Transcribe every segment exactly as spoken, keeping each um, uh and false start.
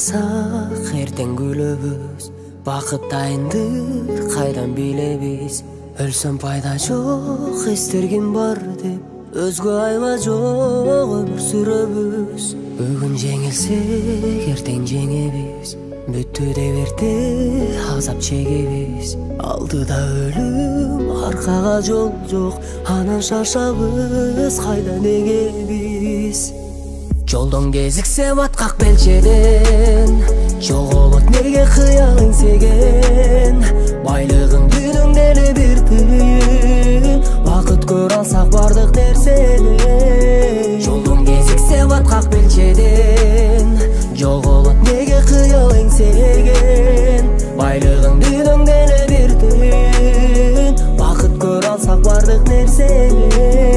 кааласак эртең күлөбүз, бакыт дайындыр кайдан билебиз. Өлсөм пайда жок, эстергим бар деп, өзгө айла жок өмүр сүрөбүз. Бүгүн жеңилсек эртең жеңебиз, бүттү деп эрте азап чегебиз. Алдыда өлүм, аркага жол жок, анан шашабыз кайда неге биз. Жолдон кезиксе баткак белчеден, жоголот неге кыял эңсеген. Байлыгың дүйнөңдө эле бир тыйын, бакыт көрө алсак бардык нерсени. Жолдон кезиксе баткак белчеден, жоголот неге кыял эңсеген. Байлыгың дүйнөңдө эле бир тыйын, бакыт көрө алсак бардык нерсени.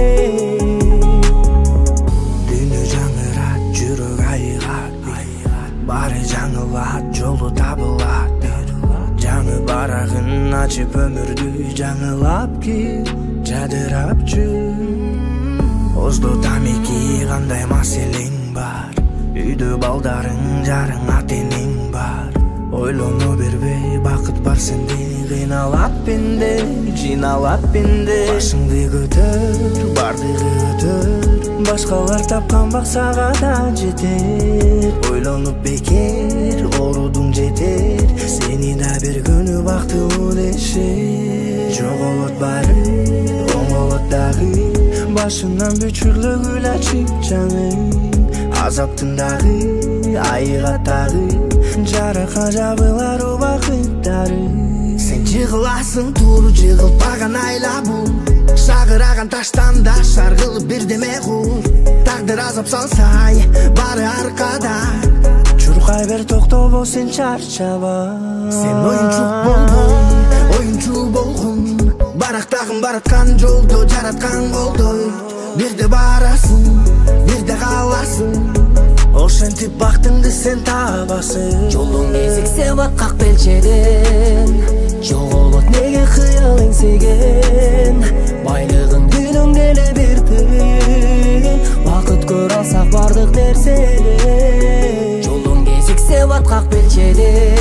Бары жаңылат, жолу табылат. Жаңы барагын ачып өмүрдү жаңылап кир, жадырапчы. Озду тамеки кандай маселең бар, үйдө балдарың, жарың, ата-энең бар. Ойлоно бербей, бакыт бар сенде, кыйналат пенде, жыйналат пенде. Башыңды көтөр, бардыгы өтөр, башкалар тапкан баксага да жетер. Ойлонуп бекер, оорудуң жетер, сени да бир күнү бактылуу дешер. Жоголот бары, оңолот дагы, башынан бүчүрлө гүл ачып жаңы. Азаптын дагы, айыга тагы, жарака жабылар убакыттары. Сен жыгыласың тууру, жыгылпаган айла бул. Шагыраган таштан да шаргылып бирдеме кул. Тагдыр азап салсай, бары аркада. Чуркай бер, токтобо, сен чарчаба. Сен оюнчук болбой, оюнчу болгун. Барактагын бараткан жолдо жараткан колдой. Бирде барасың, бирде каласың, ошентип бактыңды сен табасың. Жолдон кезиксе баткак белчеден, жоголот неге кыял эңсеген. Байлыгың дүйнөңдө эле бир тыйын, бакыт көрө алсак бардык нерсени. Жолдон кезиксе баткак белчеден,